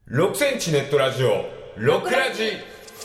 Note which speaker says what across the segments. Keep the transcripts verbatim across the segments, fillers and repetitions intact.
Speaker 1: ろくセンチネットラジオろくラジ。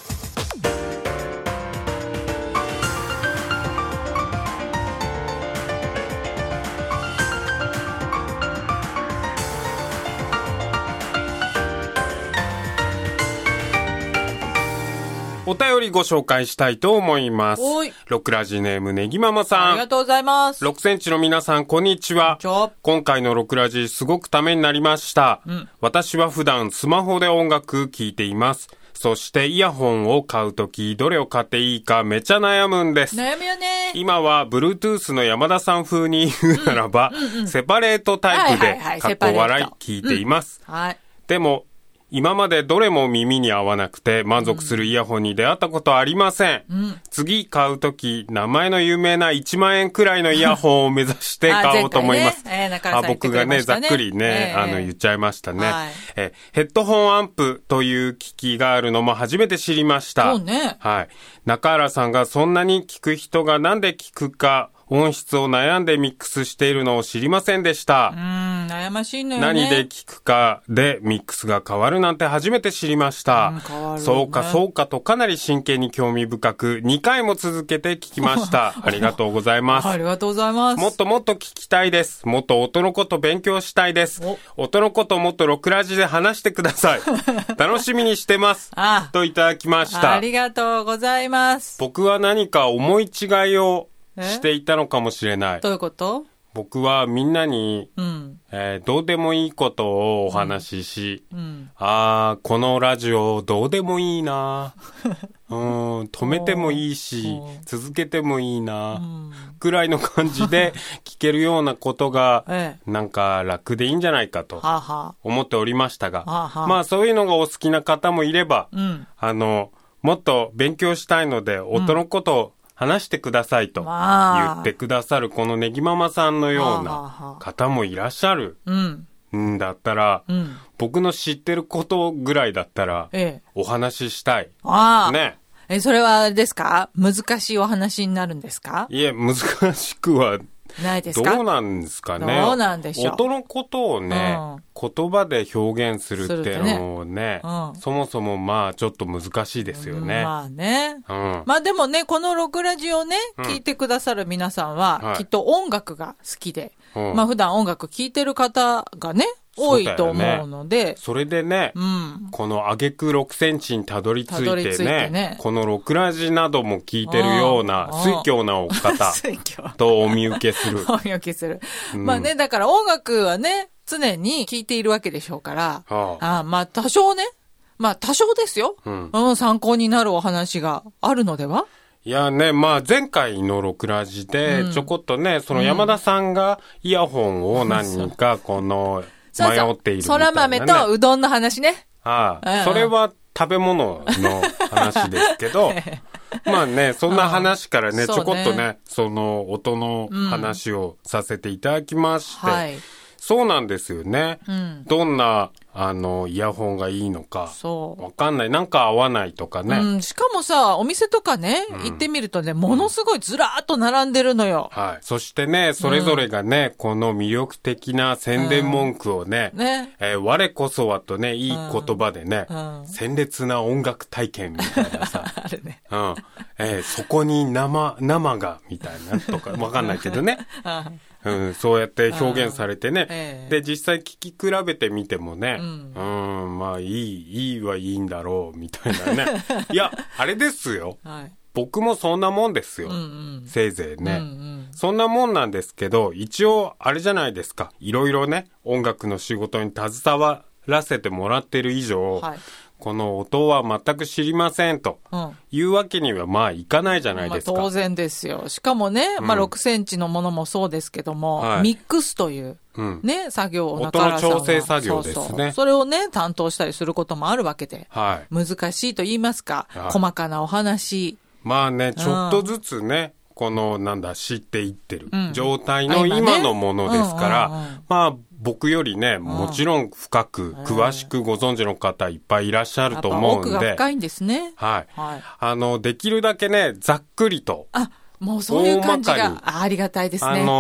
Speaker 1: お便りご紹介したいと思います。ろくラジネームねぎママさん、
Speaker 2: ありがとうございます。
Speaker 1: ろくセンチの皆さん、こんにちは。今回のろくラジすごくためになりました、うん、私は普段スマホで音楽聴いています。そしてイヤホンを買うときどれを買っていいかめちゃ悩むんです。
Speaker 2: 悩むよね。
Speaker 1: 今は Bluetooth の山田さん風に言うならば、うんうんうん、セパレートタイプでかっこ笑い聞いています、
Speaker 2: うんはい、
Speaker 1: でも今までどれも耳に合わなくて満足するイヤホンに出会ったことありません、うん、次買うとき名前の有名ないちまんえんくらいのイヤホンを目指して買おうと思います。
Speaker 2: ねえー、
Speaker 1: あ僕がねざっくりね、えー、あの言っちゃいましたね、はい、えヘッドホンアンプという機器があるのも初めて知りました。
Speaker 2: そうね、
Speaker 1: はい、中原さんがそんなに聞く人がなんで聞くか音質を悩んでミックスしているのを知りませんでした。
Speaker 2: うーん、悩ましいのよね。
Speaker 1: 何で聞くかでミックスが変わるなんて初めて知りました。
Speaker 2: うん、変わるね。
Speaker 1: そうかそうかとかなり真剣に興味深くにかいも続けて聞きました。ありがとうございます。
Speaker 2: ありがとうございます。
Speaker 1: もっともっと聞きたいです。もっと音のこと勉強したいです。音のこともっとろくラジで話してください。楽しみにしてます。
Speaker 2: あ
Speaker 1: といただきました。
Speaker 2: ありがとうございます。
Speaker 1: 僕は何か思い違いをしていたのかもしれない。
Speaker 2: どういうこと？
Speaker 1: 僕はみんなに、
Speaker 2: うん
Speaker 1: えー、どうでもいいことをお話しし、
Speaker 2: うんうん、
Speaker 1: あーこのラジオどうでもいいなうん止めてもいいし続けてもいいな、うん、くらいの感じで聞けるようなことが、ええ、なんか楽でいいんじゃないかと思っておりましたが、
Speaker 2: はは
Speaker 1: まあそういうのがお好きな方もいれば、うん、あのもっと勉強したいので音のことを、うん話してくださいと言ってくださるこのネギママさんのような方もいらっしゃるんだったら、うん、僕の知ってることぐらいだったらお話ししたい、
Speaker 2: あ
Speaker 1: ね、
Speaker 2: えそれはですか？難しいお話になるんですか？
Speaker 1: いえ難しくは
Speaker 2: ないですか？
Speaker 1: どうなんですかね。
Speaker 2: どうなんでしょう。
Speaker 1: 音のことをね、うん、言葉で表現するっていうのをね、うん、そもそもまあちょっと難しいですよね。
Speaker 2: うん、まあね、
Speaker 1: うん。
Speaker 2: まあでもね、このろくラジをね、聞いてくださる皆さんは、うん、きっと音楽が好きで、はい、まあ普段音楽聴いてる方がね、多いと思うので
Speaker 1: そ, それでね、うん、この挙句ろくセンチにたどり着いて ね,
Speaker 2: てね
Speaker 1: このろくラジなども聞いてるような水教なお方とお見受けする
Speaker 2: お見受けする、うん、まあねだから音楽はね常に聴いているわけでしょうから、はあ、あまあ多少ねまあ多少ですよ、うんうん、参考になるお話があるのでは。
Speaker 1: いやね、まあ前回のろくラジでちょこっとね、うん、その山田さんがイヤホンを何人かこの迷っているみたいな、ね、
Speaker 2: そら豆とうどんの話ね。
Speaker 1: ああ、うん、それは食べ物の話ですけどまあねそんな話からねちょこっとねその音の話をさせていただきまして、うんはい、そうなんですよね、うん、どんなあのイヤホンがいいのかわかんない、なんか合わないとかね、
Speaker 2: うん、しかもさお店とかね、うん、行ってみるとねものすごいずらーっと並んでるのよ、
Speaker 1: はい、そしてねそれぞれがね、うん、この魅力的な宣伝文句をね、うんねえー、我こそはとねいい言葉でね、うんうん、鮮烈な音楽体験みたいなさ
Speaker 2: あるね、
Speaker 1: うんえー、そこに生生がみたいなとかわかんないけどねうん、そうやって表現されてね、えー、で実際聞き比べてみてもね、うん、うんまあいいいいはいいんだろうみたいなねいやあれですよ、はい、僕もそんなもんですよ、うんうん、せいぜいね、うんうん、そんなもんなんですけど一応あれじゃないですか、いろいろね音楽の仕事に携わらせてもらってる以上、はい、この音は全く知りませんと、うん、いうわけにはまあいかないじゃないですか、
Speaker 2: まあ、当然ですよ。しかもね、うんまあ、ろくセンチのものもそうですけども、はい、ミックスというね、うん、作業を中原さんは
Speaker 1: 音の調整作業ですね。
Speaker 2: そうそう、それをね担当したりすることもあるわけで、はい、難しいと言いますか、はい、細かなお話、
Speaker 1: まあねちょっとずつね、うん、このなんだ知っていってる状態の今のものですから、うんうんうんうん、まあ僕よりね、うん、もちろん深く詳しくご存知の方いっぱいいらっしゃると思うんで、
Speaker 2: 奥が深いんですね。
Speaker 1: はい。はい、あのできるだけねざっくりと、
Speaker 2: あもうそういう感じが あ, ありがたいですね。
Speaker 1: あの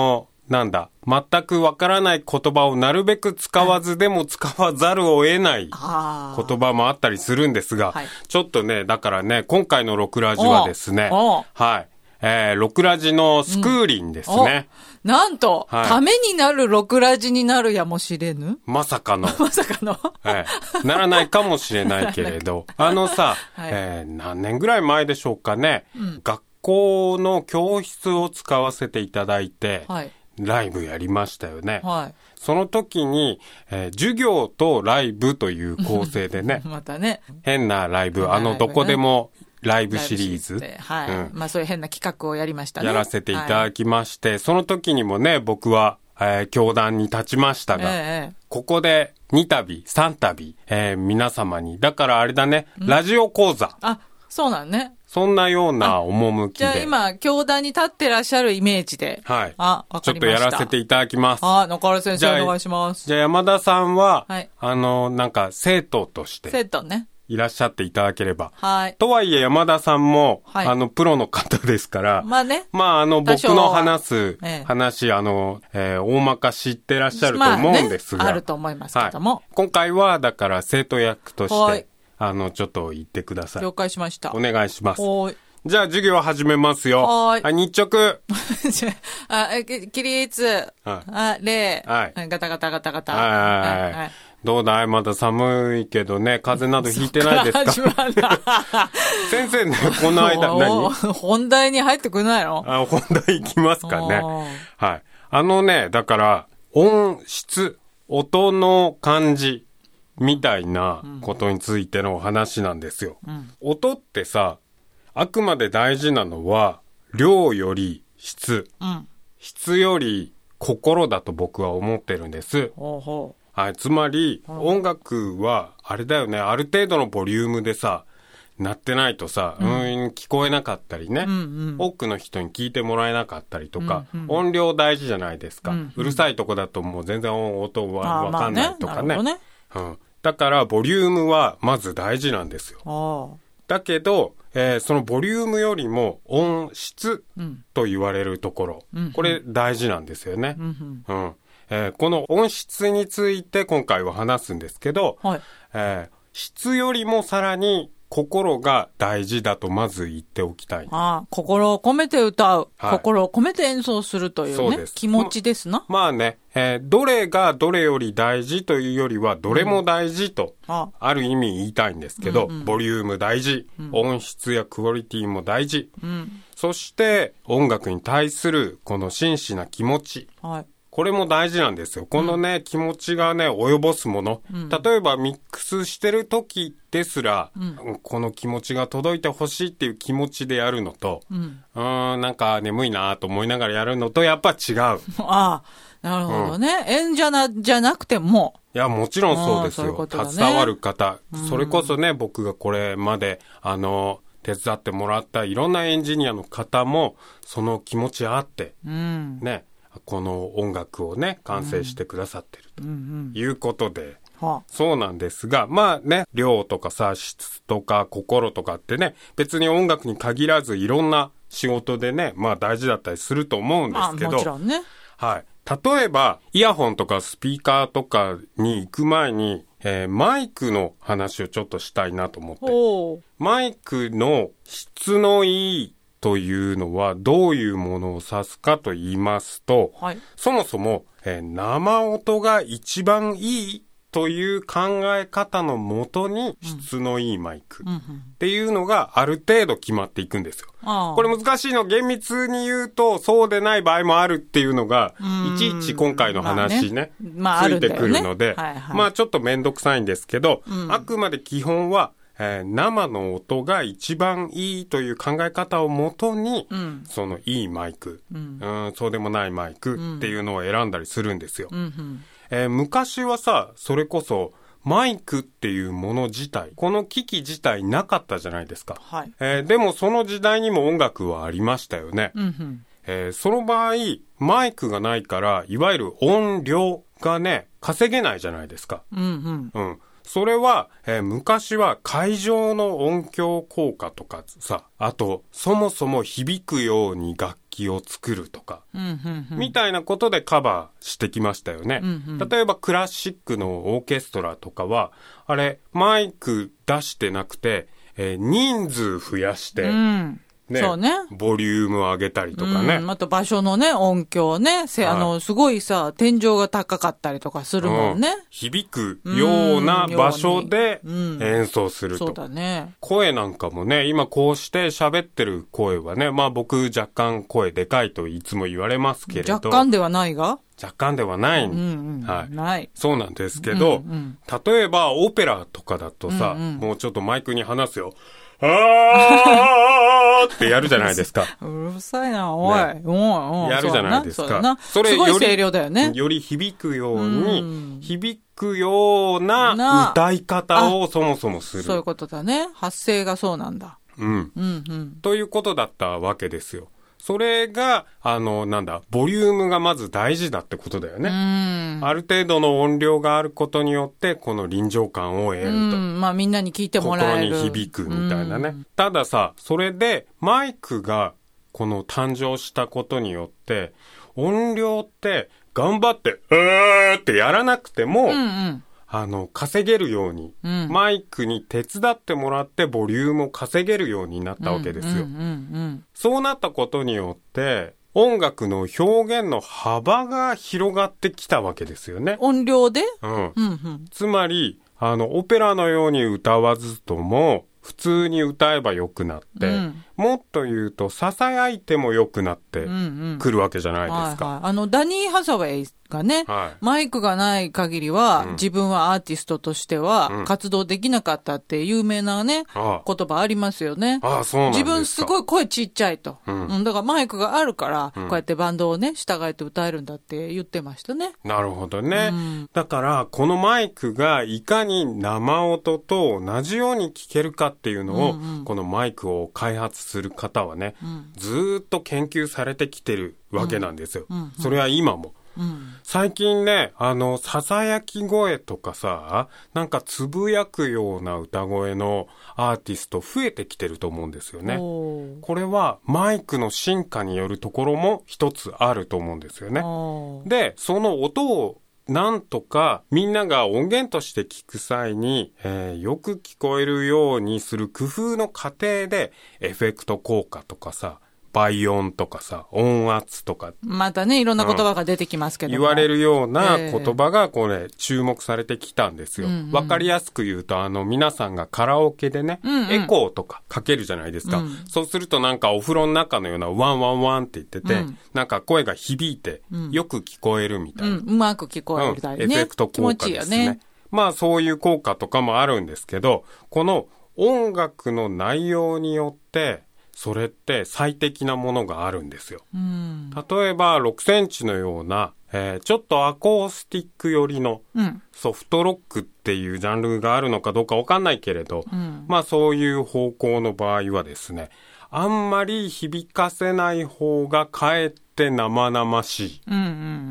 Speaker 1: なんだ、全くわからない言葉をなるべく使わずでも使わざるを得ない言葉もあったりするんですが、はい、ちょっとね、だからね、今回のロクラジはですね、はい。えー、ロクラジのスクーリンですね。
Speaker 2: うん、なんと、はい、ためになるロクラジになるやもしれぬ
Speaker 1: まさかの。
Speaker 2: まさかの、
Speaker 1: えー。ならないかもしれないけれど、あのさ、はい、えー、何年ぐらい前でしょうかね、うん、学校の教室を使わせていただいて、はい、ライブやりましたよね。はい、その時に、えー、授業とライブという構成でね、
Speaker 2: またね、
Speaker 1: 変なライブ、あの、どこでも、ライブシリーズ。
Speaker 2: はい。うん、まあそういう変な企画をやりましたね。
Speaker 1: やらせていただきまして、はい、その時にもね、僕は、えー、教壇に立ちましたが、えー、ここでにたび、さんたび、えー、皆様に、だからあれだね、ラジオ講座。
Speaker 2: あ、そうなんね。
Speaker 1: そんなような趣で。
Speaker 2: じゃあ今、教壇に立ってらっしゃるイメージで。
Speaker 1: はい。
Speaker 2: あ、わかりました。
Speaker 1: ちょっとやらせていただきます。
Speaker 2: あ、中原先生お願いします。
Speaker 1: じゃあ山田さんは、はい、あの、なんか生徒として。
Speaker 2: 生徒ね。
Speaker 1: いらっしゃっていただければ。
Speaker 2: はい。
Speaker 1: とはいえ山田さんも、はい、あの、プロの方ですから。
Speaker 2: まあね。
Speaker 1: まあ、あの、僕の話す話、ええ、あの、えー、大まか知ってらっしゃると思うんですが。
Speaker 2: まあね、あると思いますけども。はい、
Speaker 1: 今回は、だから生徒役として、はい、あの、ちょっと言ってください。
Speaker 2: 了解しました。
Speaker 1: お願いします。
Speaker 2: はい。
Speaker 1: じゃあ、授業始めますよ。
Speaker 2: はい。
Speaker 1: あ、日直。
Speaker 2: あ、起立。はい、あ、礼。
Speaker 1: はい。
Speaker 2: ガタガタガタガタ。
Speaker 1: はいはいはい。はい、どうだいまだ寒いけどね、風邪などひいてないですか先生ね、この間、何
Speaker 2: 本題に入ってくんないの
Speaker 1: あ、本題いきますかね。はい。あのね、だから、音質、音の感じ、みたいなことについてのお話なんですよ。うん、音ってさ、あくまで大事なのは、量より質、うん、質より心だと僕は思ってるんです。
Speaker 2: ほうほう、
Speaker 1: はい、つまり、音楽は、あれだよね、ある程度のボリュームでさ、鳴ってないとさ、うん、うん聞こえなかったりね、うんうん、多くの人に聞いてもらえなかったりとか、うんうん、音量大事じゃないですか、うんうん。うるさいとこだともう全然音はわかんないとかね。まあね、うん。だから、ボリュームはまず大事なんですよ。だけど、えー、そのボリュームよりも音質と言われるところ、うん、これ大事なんですよね。うんうんうんえー、この音質について今回は話すんですけど、はいえー、質よりもさらに心が大事だとまず言っておきたい。
Speaker 2: ああ、心を込めて歌う、はい、心を込めて演奏するというね、そうです気持ちですな。
Speaker 1: ま、まあね、えー、どれがどれより大事というよりはどれも大事と、うん、ある意味言いたいんですけど、うんうん、ボリューム大事、うん、音質やクオリティも大事、うん、そして音楽に対するこの真摯な気持ち、はいこれも大事なんですよ。このね、うん、気持ちがね、及ぼすもの。うん、例えばミックスしてる時ですら、うん、この気持ちが届いてほしいっていう気持ちでやるのと、うん、うーんなんか眠いなと思いながらやるのと、やっぱ違う。あ
Speaker 2: あ、なるほどね。うん、演者な、じゃなくても。
Speaker 1: いや、もちろんそうですよ。そういうことだね、携わる方、うん。それこそね、僕がこれまで、あの、手伝ってもらったいろんなエンジニアの方も、その気持ちあって、うん、ね。この音楽をね完成してくださってるということで、うんうんうん、そうなんですがまあね量とかさ質とか心とかってね別に音楽に限らずいろんな仕事でねまあ大事だったりすると思うんですけど、
Speaker 2: もちろんね、
Speaker 1: はい、例えばイヤホンとかスピーカーとかに行く前に、えー、マイクの話をちょっとしたいなと思ってマイクの質のいいというのはどういうものを指すかと言いますと、はい、そもそも、えー、生音が一番いいという考え方のもとに質のいいマイクっていうのがある程度決まっていくんですよ。うんうん、これ難しいの厳密に言うとそうでない場合もあるっていうのがいちいち今回の話ね、まあねまあ、ついてくるので、ねはいはい、まあちょっとめんどくさいんですけど、うん、あくまで基本はえー、生の音が一番いいという考え方をもとに、うん、そのいいマイク、うん、うんそうでもないマイクっていうのを選んだりするんですよ、うんうんえー、昔はさそれこそマイクっていうもの自体この機器自体なかったじゃないですか、はいえー、でもその時代にも音楽はありましたよね、うんうんえー、その場合マイクがないからいわゆる音量がね稼げないじゃないですか、うんうんうんそれは、えー、昔は会場の音響効果とかさ、あと、そもそも響くように楽器を作るとか、
Speaker 2: うんうんうん、
Speaker 1: みたいなことでカバーしてきましたよね、
Speaker 2: うんうん。
Speaker 1: 例えばクラシックのオーケストラとかは、あれ、マイク出してなくて、えー、人数増やして、
Speaker 2: うんね、そうね。
Speaker 1: ボリュームを上げたりとかね。
Speaker 2: うん、あと場所のね、音響ね、せ、はい、あの、すごいさ、天井が高かったりとかするもんね。うん、
Speaker 1: 響くような場所で演奏すると。
Speaker 2: うん、そうだね。
Speaker 1: 声なんかもね、今こうして喋ってる声はね、まあ僕若干声でかいといつも言われますけれど。
Speaker 2: 若干ではないが
Speaker 1: 若干ではない、
Speaker 2: うんうん、
Speaker 1: はい、
Speaker 2: ない。
Speaker 1: そうなんですけど、うんうん、例えばオペラとかだとさ、うんうん、もうちょっとマイクに話すよ。あーってやるじゃないですか。
Speaker 2: うるさいな、おい。ね、おい
Speaker 1: やるじゃないですか。
Speaker 2: そ, それすごい声量だよね。
Speaker 1: より響くように、うん、響くような歌い方をそもそもする。
Speaker 2: そういうことだね。発声がそうなんだ。
Speaker 1: うん。うんうん。ということだったわけですよ。それが、あの、なんだ、ボリュームがまず大事だってことだよね。うん。ある程度の音量があることによって、この臨場感を得ると。うん。
Speaker 2: まあみんなに聞いてもらえる。
Speaker 1: 心に響くみたいなね。たださ、それでマイクがこの誕生したことによって、音量って頑張って、えーってやらなくても、うんうん、あの、稼げるように、うん、マイクに手伝ってもらってボリュームを稼げるようになったわけですよ。うんうんうんうん、そうなったことによって、音楽の表現の幅が広がってきたわけですよね。
Speaker 2: 音量で、
Speaker 1: うんうんうん、つまり、あの、オペラのように歌わずとも、普通に歌えば良くなって、うん、もっと言うと、囁いても良くなってくるわけじゃないですか。
Speaker 2: はいはい、あの、ダニー・ハサウェイがね、はい、マイクがない限りは、うん、自分はアーティストとしては活動できなかったって有名なね、うん、言葉ありますよね。
Speaker 1: ああ、そうなんですか。
Speaker 2: 自分すごい声ちっちゃいと。うんうん、だからマイクがあるから、こうやってバンドをね、従えて歌えるんだって言ってましたね。
Speaker 1: なるほどね。うん、だから、このマイクがいかに生音と同じように聞けるかっていうのを、うんうん、このマイクを開発する方はね、うん、ずーっと研究されてきてるわけなんですよ。うんうんうん、それは今も。うん、最近ね、あの、囁き声とかさ、なんかつぶやくような歌声のアーティスト増えてきてると思うんですよね。これはマイクの進化によるところも一つあると思うんですよね。で、その音をなんとかみんなが音源として聞く際に、えー、よく聞こえるようにする工夫の過程でエフェクト効果とかさ、倍音とかさ、音圧とか。
Speaker 2: またね、いろんな言葉が出てきますけども、
Speaker 1: うん、言われるような言葉がこれ注目されてきたんですよ。わ、えー、かりやすく言うと、あの皆さんがカラオケでね、うんうん、エコーとかかけるじゃないですか、うん。そうするとなんかお風呂の中のようなワンワンワンって言ってて、うん、なんか声が響いてよく聞こえるみたいな。
Speaker 2: うん、うまく聞こえるみたいな、ね。
Speaker 1: エフェクト効果ですね。気持ちいいよね。まあそういう効果とかもあるんですけど、この音楽の内容によって、それって最適なものがあるんですよ。うん、例えばろくセンチのような、えー、ちょっとアコースティック寄りのソフトロックっていうジャンルがあるのかどうかわかんないけれど、うん、まあそういう方向の場合はですね、あんまり響かせない方がかえって生々しい、うんうんうん、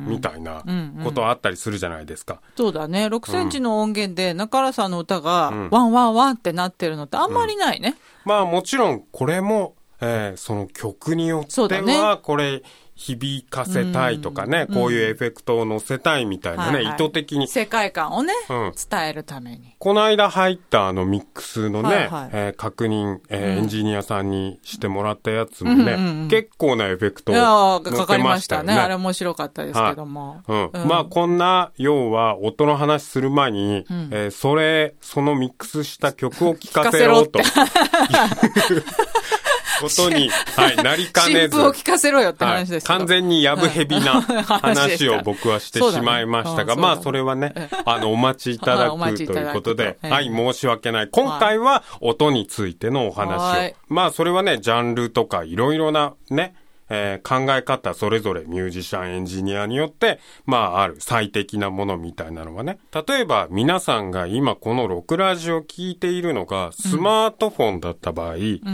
Speaker 1: みたいなことあったりするじゃないですか。
Speaker 2: うんうん、そうだね。ろくセンチの音源で中原さんの歌がワンワンワンってなってるのってあんまりないね。
Speaker 1: うん、まあもちろんこれもえー、その曲によっては、これ、響かせたいとかね、うん、こういうエフェクトを乗せたいみたいなね、はいはい、意図的に。
Speaker 2: 世界観をね、うん、伝えるために。
Speaker 1: この間入ったあのミックスのね、はいはい、えー、確認、えーうん、エンジニアさんにしてもらったやつもね、うんうんうん、結構なエフェクトを乗せましたよね。いやー、かかりましたね。
Speaker 2: あれ面白かったですけども。
Speaker 1: はい、うんうん、まあこんな、要は音の話する前に、うん、えー、それ、そのミックスした曲を聴かせろと。ことに、はい、なりかねず。
Speaker 2: 新婦を聞かせろよって話です、
Speaker 1: はい、完全にやぶへびな話を僕はしてしまいましたが、ね、まあそれはね、あの、お待ちいただくということで、はい、申し訳ない。今回は音についてのお話を。まあそれはね、ジャンルとかいろいろなね、えー、考え方それぞれミュージシャンエンジニアによってまあある最適なものみたいなのはね、例えば皆さんが今このロクラジを聞いているのがスマートフォンだった場合、うんうん、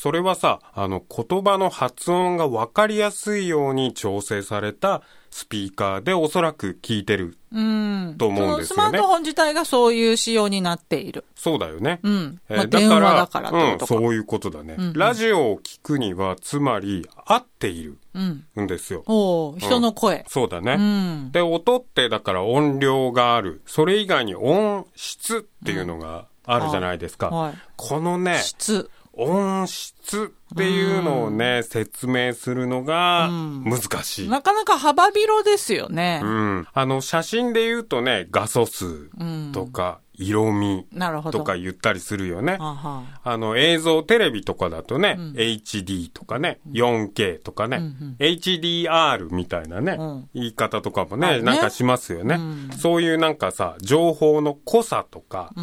Speaker 1: それはさ、あの、言葉の発音が分かりやすいように調整されたスピーカーでおそらく聞いてると思うんですよね。その
Speaker 2: スマートフォン自体がそういう仕様になっている。
Speaker 1: そうだよね。
Speaker 2: うん。まあ、えー、電話だからってことか。
Speaker 1: うん、そういうことだね。うんうん、ラジオを聞くには、つまり、合っているんですよ。
Speaker 2: うん、おー、人の声、うん。
Speaker 1: そうだね、うん。で、音ってだから音量がある。それ以外に音質っていうのがあるじゃないですか。うんはい、このね、
Speaker 2: 質。
Speaker 1: 音質っていうのをね、うん、説明するのが難しい、
Speaker 2: うん。なかなか幅広ですよね。
Speaker 1: うん。あの、写真で言うとね、画素数とか、色味とか言ったりするよね。あの、映像、テレビとかだとね、うん、エイチディー とかね、よんケー とかね、うんうん、エイチディーアール みたいなね、うん、言い方とかもね、ねなんかしますよね、うん。そういうなんかさ、情報の濃さとか、うん、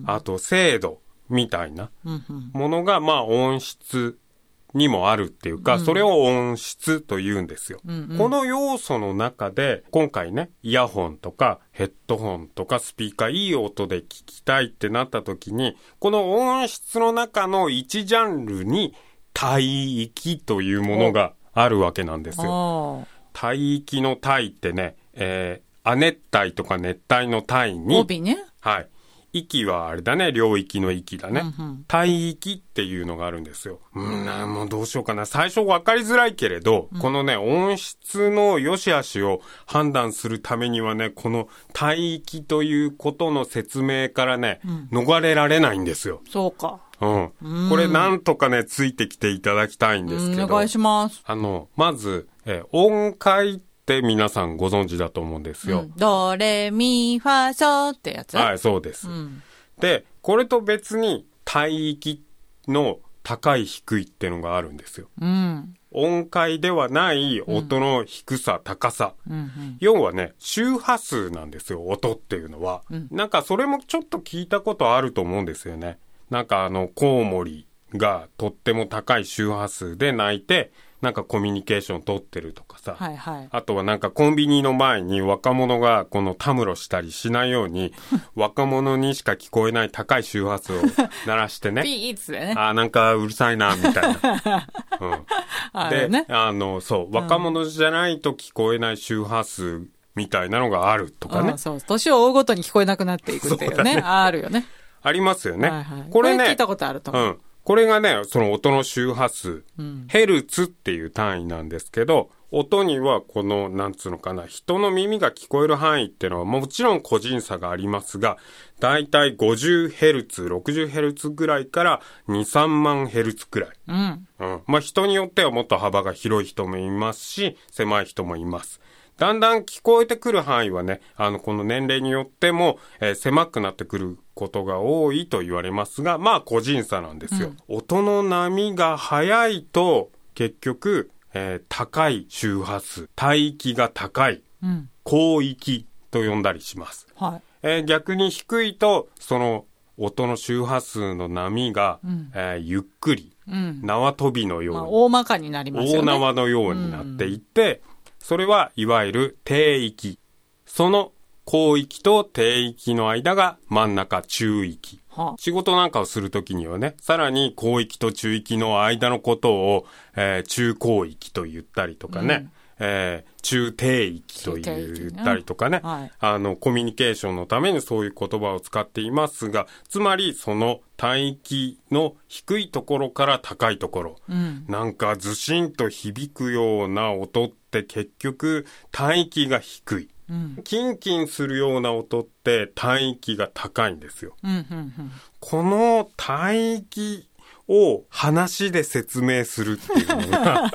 Speaker 1: あと精度、みたいなものが、まあ音質にもあるっていうか、うん、それを音質と言うんですよ、うんうん。この要素の中で、今回ね、イヤホンとかヘッドホンとかスピーカー、いい音で聞きたいってなった時に、この音質の中の一ジャンルに帯域というものがあるわけなんですよ。帯域の帯ってね、えー、亜熱帯とか熱帯の帯に、
Speaker 2: 帯ね。
Speaker 1: はい。域はあれだね、領域の域だね、うんうん、帯域っていうのがあるんですよ。うんな、もうどうしようかな。最初分かりづらいけれど、うん、このね、音質の良し悪しを判断するためにはね、この帯域ということの説明からね、うん、逃れられないんですよ。
Speaker 2: そうか。
Speaker 1: うん。うんこれなんとかね、ついてきていただきたいんですけど。
Speaker 2: お願いします。
Speaker 1: あの、まず、え音階って皆さんご存知だと思うんですよ。うん、
Speaker 2: ドレミファソってやつ？
Speaker 1: はい、そうです、うん。で、これと別に帯域の高い低いっていうのがあるんですよ。うん、音階ではない音の低さ、うん、高さ、うんうん。要はね、周波数なんですよ、音っていうのは、うん。なんかそれもちょっと聞いたことあると思うんですよね。なんかあの、コウモリがとっても高い周波数で鳴いて、なんかコミュニケーション取ってるとかさ、はいはい、あとはなんかコンビニの前に若者がこのたむろしたりしないように若者にしか聞こえない高い周波数を鳴らしてね
Speaker 2: ピーッつね、
Speaker 1: あなんかうるさいなみたいな、うん、あで、ね、あのそう若者じゃないと聞こえない周波数みたいなのがあるとかね、うん、
Speaker 2: そう年を追うごとに聞こえなくなっていくっていうね、あるよね、
Speaker 1: ありますよね、
Speaker 2: はいはい、これねこれ聞いたことあると思う、うん
Speaker 1: これがね、その音の周波数、うん、ヘルツっていう単位なんですけど、音にはこの、なんつうのかな、人の耳が聞こえる範囲っていうのはもちろん個人差がありますが、だいたい ごじゅうヘルツ、ろくじゅうヘルツ ぐらいからに、さんまんヘルツ くらい。うん。うん。まあ人によってはもっと幅が広い人もいますし、狭い人もいます。だんだん聞こえてくる範囲はね、あの、この年齢によっても、えー、狭くなってくることが多いと言われますが、まあ個人差なんですよ。うん、音の波が速いと、結局、えー、高い周波数、帯域が高い、うん、広域と呼んだりします。はいえー、逆に低いと、その音の周波数の波が、うんえー、ゆっくり、うん、縄跳びのように、まあ、
Speaker 2: 大まかになりますよね。
Speaker 1: 大縄のようになっていって、うんそれはいわゆる低域。その広域と低域の間が真ん中中域。はあ、仕事なんかをするときにはね、さらに広域と中域の間のことを、えー、中広域と言ったりとかね、うんえー、中低域と言ったりとかね、はい、あのコミュニケーションのためにそういう言葉を使っていますが、つまりその帯域の低いところから高いところ、うん、なんかずしんと響くような音って結局帯域が低い、うん、キンキンするような音って帯域が高いんですよ、うんうんうん、この帯域を話で説明するっていうのが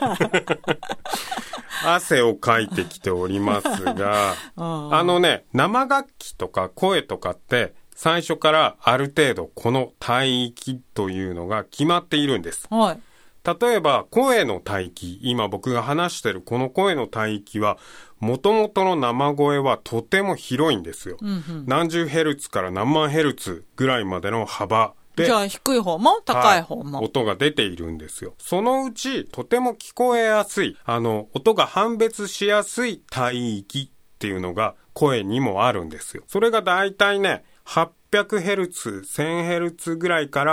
Speaker 1: 汗をかいてきておりますがあのね生楽器とか声とかって最初からある程度この帯域というのが決まっているんです、はい、例えば声の帯域今僕が話してるこの声の帯域は元々の生声はとても広いんですよ、うんうん、何十ヘルツから何万ヘルツぐらいまでの幅
Speaker 2: じゃあ低い方も高い方も、
Speaker 1: はい、音が出ているんですよ。そのうちとても聞こえやすいあの音が判別しやすい帯域っていうのが声にもあるんですよ。それがだいたいね はっぴゃくヘルツ、せんヘルツ ぐらいから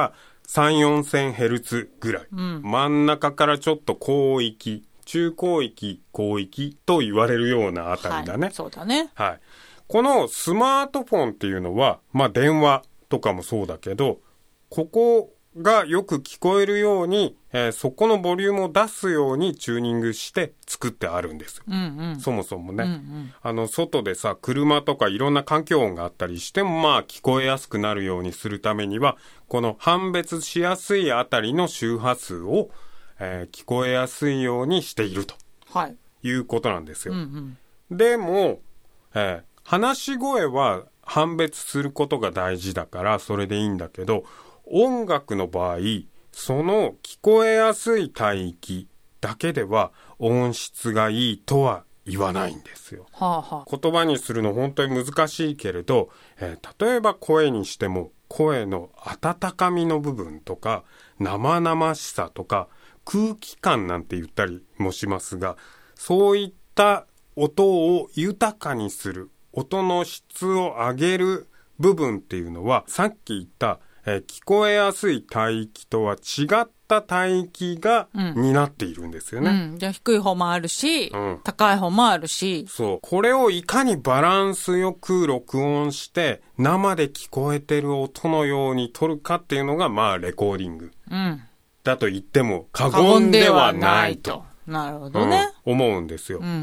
Speaker 1: さん、よんせんヘルツ ぐらい、うん。真ん中からちょっと広域、中広域、広域と言われるようなあたりだね。
Speaker 2: はい、そうだね。
Speaker 1: はい。このスマートフォンっていうのは、まあ電話とかもそうだけど、ここがよく聞こえるように、えー、そこのボリュームを出すようにチューニングして作ってあるんですよ。
Speaker 2: うんうん、
Speaker 1: そもそもね、
Speaker 2: うんうん。
Speaker 1: あの、外でさ、車とかいろんな環境音があったりしても、まあ聞こえやすくなるようにするためには、この判別しやすいあたりの周波数を、えー、聞こえやすいようにしていると、はい、いうことなんですよ。うんうん、でも、えー、話し声は判別することが大事だからそれでいいんだけど、音楽の場合、その聞こえやすい帯域だけでは音質がいいとは言わないんですよ。はあはあ、言葉にするの本当に難しいけれど、えー、例えば声にしても声の温かみの部分とか生々しさとか空気感なんて言ったりもしますが、そういった音を豊かにする、音の質を上げる部分っていうのは、さっき言った、えー、聞こえやすい帯域とは違った帯域が担っているんですよね。
Speaker 2: うんうん、じゃあ低い方もあるし、うん、高い方もあるし。
Speaker 1: そう。これをいかにバランスよく録音して、生で聞こえてる音のように撮るかっていうのが、まあレコーディング。うんだと言っても過言ではないと。
Speaker 2: なるほどね、
Speaker 1: うん。思うんですよ、
Speaker 2: うんうん。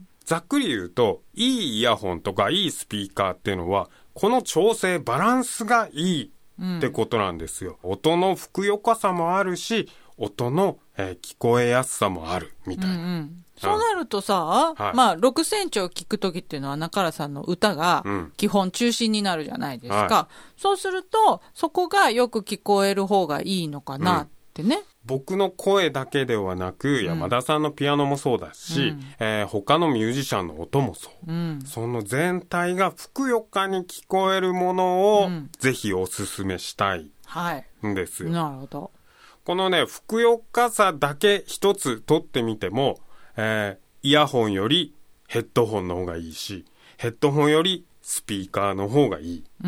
Speaker 1: ざっくり言うと、いいイヤホンとかいいスピーカーっていうのは、この調整、バランスがいいってことなんですよ。うん、音のふくよかさもあるし、音の、えー、聞こえやすさもあるみたいな。うんうん、
Speaker 2: そうなるとさ、はい、まあろくセンチを聞くときっていうのは中原さんの歌が基本中心になるじゃないですか。うんはい、そうすると、そこがよく聞こえる方がいいのかな、うんってね、
Speaker 1: 僕の声だけではなく、うん、山田さんのピアノもそうだし、うんえー、他のミュージシャンの音もそう、うん、その全体がふくよかに聞こえるものを、うん、ぜひおすすめしたいんですよ、
Speaker 2: はい、なるほど。
Speaker 1: このねふくよかさだけ一つ取ってみても、えー、イヤホンよりヘッドホンの方がいいし、ヘッドホンよりスピーカーの方がいい、うん、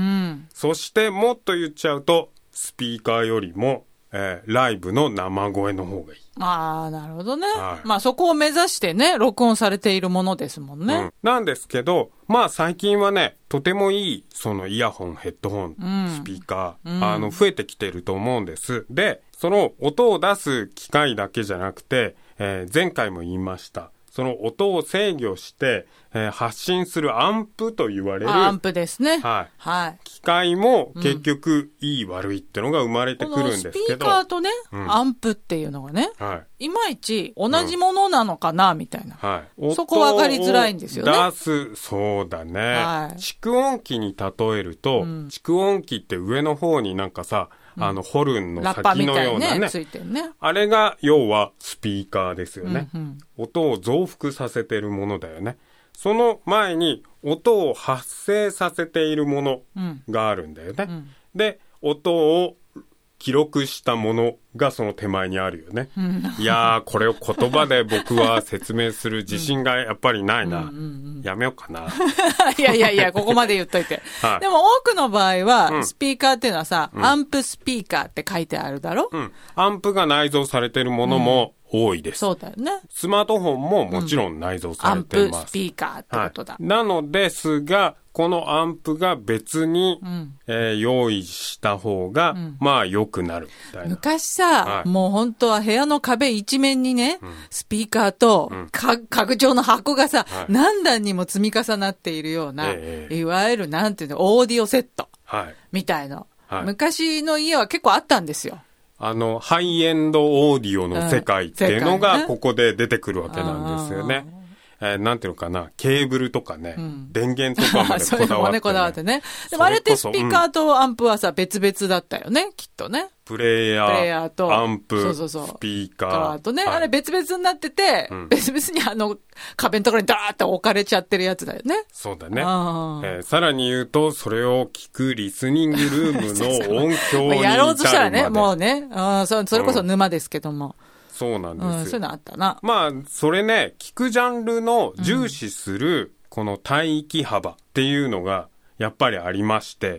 Speaker 1: そしてもっと言っちゃうとスピーカーよりもえー、ライブの生声の方がいい。
Speaker 2: ああ、なるほどね。はい、まあそこを目指してね、録音されているものですもんね。うん、
Speaker 1: なんですけど、まあ最近はね、とてもいい、そのイヤホン、ヘッドホン、うん、スピーカー、うん、あの、増えてきてると思うんです。で、その音を出す機械だけじゃなくて、えー、前回も言いました。その音を制御して、えー、発信するアンプと言われる。
Speaker 2: アンプですね。
Speaker 1: はい。
Speaker 2: はい。
Speaker 1: 機械も結局、うん、いい悪いってのが生まれてくるんですけど。ス
Speaker 2: ピーカーとね、うん、アンプっていうのがね、はい。いまいち同じものなのかな、うん、みたいな。はい。そこ分かりづらいんですよね。
Speaker 1: 出す、そうだね。はい。蓄音機に例えると、うん、蓄音機って上の方になんかさ、あの、ホルンの先のようなね。
Speaker 2: ねついてるね。
Speaker 1: あれが、要は、スピーカーですよね、うんうん。音を増幅させてるものだよね。その前に、音を発生させているものがあるんだよね。うん、で、音を記録したものがその手前にあるよね。うん、いやー、これを言葉で僕は説明する自信がやっぱりないな。うんうんうん、やめようかな。
Speaker 2: いやいやいや、ここまで言っといて。はい、でも多くの場合は、うん、スピーカーっていうのはさ、うん、アンプスピーカーって書いてあるだろ、うん、
Speaker 1: アンプが内蔵されているものも多いです、
Speaker 2: うん。そうだよね。
Speaker 1: スマートフォンももちろん内蔵されています。うん、
Speaker 2: アンプスピーカーってことだ。
Speaker 1: はい、なのですが、このアンプが別に、うんえー、用意した方が、うん、まあ良くなるみたいな。
Speaker 2: 昔さ、はい、もう本当は部屋の壁一面にね、うん、スピーカーと、うん、か拡張の箱がさ、はい、何段にも積み重なっているような、えー、いわゆるなんていうの、オーディオセット、はい、みたいな、はい。昔の家は結構あったんですよ。
Speaker 1: あの、ハイエンドオーディオの世界っていうのが、ここで出てくるわけなんですよね。うんえー、なんていうのかな、ケーブルとかね、うん、電源とかまでこだわって、ね。そういうのもね、こだわってね。
Speaker 2: でもあれってスピーカーとアンプはさ、うん、別々だったよね、きっとね。
Speaker 1: プレイヤー、プレイヤーとアンプ、そうそうそうスピーカー。
Speaker 2: あとね、はい、あれ別々になってて、うん、別々にあの、壁のところにダーって置かれちゃってるやつだよね。
Speaker 1: そうだね。えー、さらに言うと、それを聞くリスニングルームの音響に至るまで
Speaker 2: やろうとしたらね、もうね、あそそれこそ沼ですけども。うん
Speaker 1: そうなんですよ、うん。
Speaker 2: そういうのあったな。
Speaker 1: まあ、それね、聞くジャンルの重視する、この帯域幅っていうのが、やっぱりありまして、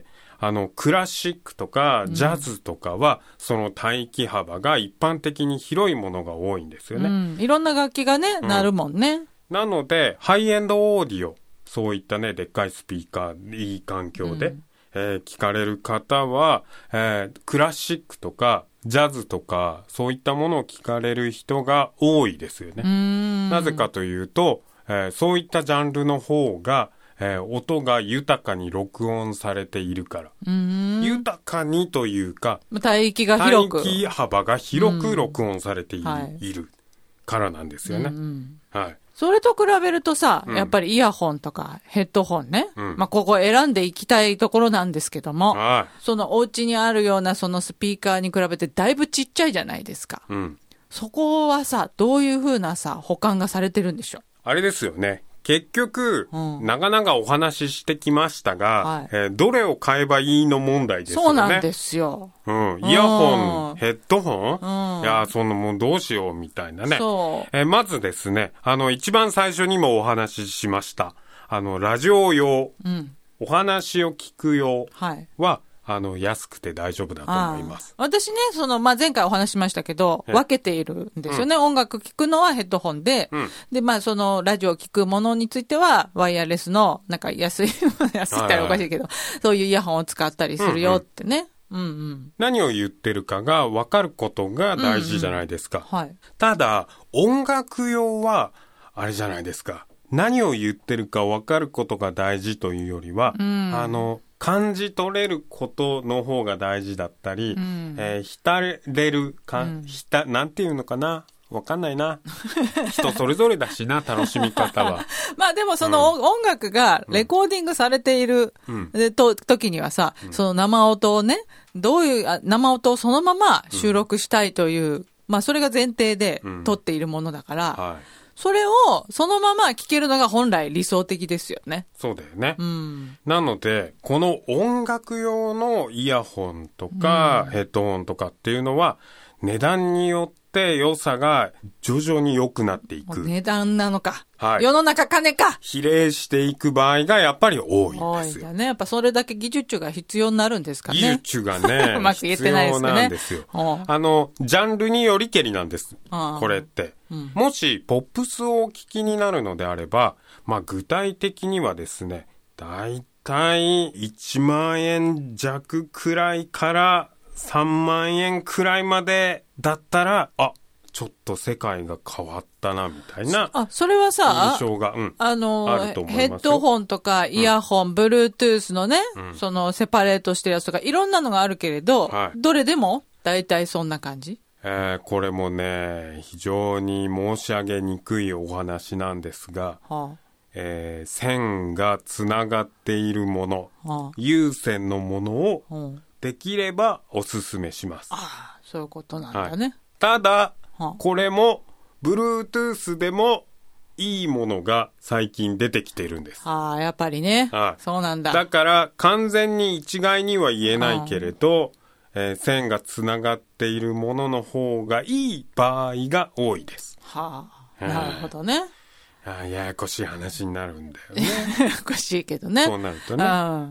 Speaker 1: あの、クラシックとかジャズとかは、うん、その帯域幅が一般的に広いものが多いんですよね。うん、
Speaker 2: いろんな楽器がね、うん、なるもんね。な
Speaker 1: ので、ハイエンドオーディオ、そういったね、でっかいスピーカー、いい環境で、うん、えー、聞かれる方は、えー、クラシックとかジャズとか、そういったものを聞かれる人が多いですよね。なぜかというと、えー、そういったジャンルの方が、えー、音が豊かに録音されているから。うーん、豊かにというか、
Speaker 2: 帯域が広く。
Speaker 1: 帯域幅が広く録音されている、はい、いるからなんですよね。うんうん、はい。
Speaker 2: それと比べるとさ、うん、やっぱりイヤホンとかヘッドホンね。うん、まあ、ここ選んでいきたいところなんですけども、はい、そのお家にあるようなそのスピーカーに比べてだいぶちっちゃいじゃないですか。うん、そこはさ、どういうふうなさ、保管がされてるんでしょう？
Speaker 1: あれですよね。結局、うん、長々お話ししてきましたが、はい、えー、どれを買えばいいの問題ですよね。
Speaker 2: そうなんですよ。
Speaker 1: うん。イヤホン、ヘッドホン、うん、いや、そのもうどうしようみたいなね。そう。えー、まずですね、あの、一番最初にもお話ししました。あの、ラジオ用、うん、お話を聞く用は、はい、あの、安くて大丈夫だと思います。
Speaker 2: 私ね、その、まあ、前回お話しましたけど、分けているんですよね。うん、音楽聴くのはヘッドホンで、うん、で、まあ、その、ラジオを聴くものについては、ワイヤレスの、なんか安い、安いったらおかしいけど、はいはい、そういうイヤホンを使ったりするよってね。うんうんうんうん、
Speaker 1: 何を言ってるかが分かることが大事じゃないですか。うんうん、はい、ただ、音楽用は、あれじゃないですか。何を言ってるか分かることが大事というよりは、うん、あの、感じ取れることの方が大事だったり、うん、えー、浸れるか、うん、ひた、なんていうのかな、わかんないな。人それぞれだしな、楽しみ方は。
Speaker 2: まあでもその、うん、音楽がレコーディングされている、うん、と時にはさ、うん、その生音をね、どういう、生音をそのまま収録したいという、うん、まあそれが前提で撮っているものだから、うん、はい、それをそのまま聴けるのが本来理想的ですよね。
Speaker 1: そうだよね。うん、なので、この音楽用のイヤホンとかヘッドホンとかっていうのは、値段によって良さが徐々に良くなっていく。
Speaker 2: 値段なのか。はい。世の中金か。
Speaker 1: 比例していく場合がやっぱり多いんですよ。
Speaker 2: 多いんだね。やっぱそれだけ技術が必要になるんですかね。
Speaker 1: 技術がね、うまく言えてないですね。必要なんですよ。あの、ジャンルによりけりなんです。これって。うん、もし、ポップスをお聞きになるのであれば、まあ、具体的にはですね、だいたいいちまんえん弱くらいからさんまんえんくらいまでだったら、あ、ちょっと世界が変わったな、みたいな。
Speaker 2: あ、それはさ、
Speaker 1: 印象が、うん、
Speaker 2: あの、あると思いますよ。ヘッドホンとかイヤホン、うん、Bluetooth のね、うん、そのセパレートしてるやつとか、いろんなのがあるけれど、はい、どれでも大体そんな感じ？
Speaker 1: えー、これもね、非常に申し上げにくいお話なんですが、はあ、えー、線がつながっているもの、はあ、有線のものをできればおすすめします。
Speaker 2: ああ、そういうことなんだね。はい、
Speaker 1: ただ、はあ、これも Bluetooth でもいいものが最近出てきてるんです。
Speaker 2: ああ、やっぱりね、はい。そうなんだ。
Speaker 1: だから完全に一概には言えないけれど、はあ、えー、線がつながっているものの方がいい場合が多いです。
Speaker 2: はあ、なるほどね。
Speaker 1: ああ、ややこしい話になるんだよね。
Speaker 2: ややこしいけどね。
Speaker 1: そうなるとね。うん、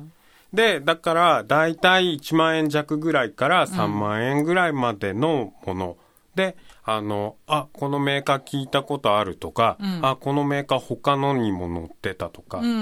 Speaker 1: で、だから、だいたいいちまんえん弱ぐらいからさんまんえんぐらいまでのもの、うん、で、あの、あ、このメーカー聞いたことあるとか、うん、あ、このメーカー他のにも載ってたとか、うんうん、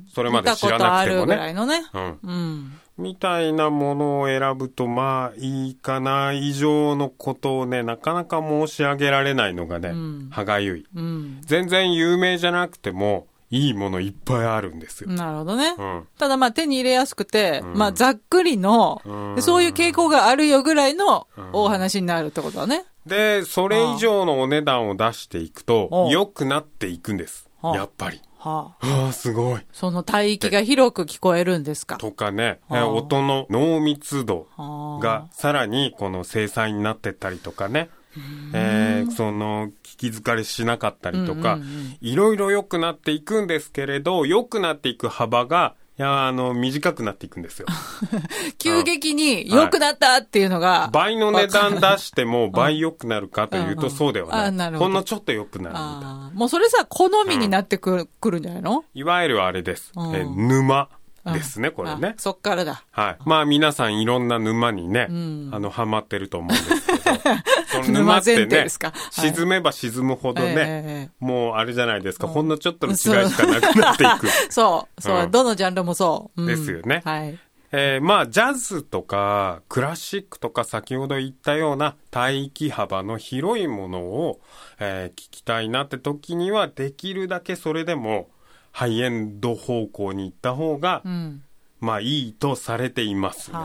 Speaker 1: それまで知らなくてもね。見たことあるぐらいのね。うん。うんみたいなものを選ぶと、まあいいかな、以上のことをね、なかなか申し上げられないのがね、うん、歯がゆい、うん。全然有名じゃなくても、いいものいっぱいあるんですよ。
Speaker 2: なるほどね。うん、ただまあ手に入れやすくて、うん、まあざっくりの、うん、そういう傾向があるよぐらいのお話になるってことだね。
Speaker 1: で、それ以上のお値段を出していくと、良くなっていくんです。やっぱり。はあ、はあ、すごい。
Speaker 2: その帯域が広く聞こえるんですか。
Speaker 1: とかね、はあ、音の濃密度がさらにこの精細になってったりとかね、えー、その聞き疲れしなかったりとか、いろいろ良くなっていくんですけれど、良くなっていく幅がいや、あの、短くなっていくんですよ。
Speaker 2: 急激に良くなったっていうのが、はい、
Speaker 1: 倍の値段出しても倍良くなるかというとそうではない。うんうん、なるほど。ほんのちょっと良くなるみたいな。
Speaker 2: もうそれさ、好みになってくる、うん、くるんじゃないの？
Speaker 1: いわゆるあれです。うん、え沼。 ですね、これね。
Speaker 2: そっからだ。
Speaker 1: はい。まあ皆さんいろんな沼にね、うん、あの、ハマってると思うんですけど、その沼ってね、沈めば沈むほどね、えー、もうあれじゃないですか、うん、ほんのちょっとの違いしかなくなっていく。
Speaker 2: そう、そう、うん、どのジャンルもそう。
Speaker 1: うん、ですよね。
Speaker 2: はい。
Speaker 1: えー、まあ、ジャズとか、クラシックとか、先ほど言ったような帯域幅の広いものを、えー、聞きたいなって時には、できるだけそれでも、ハイエンド方向に行った方が、うん、まあ、いいとされていますね。
Speaker 2: はい、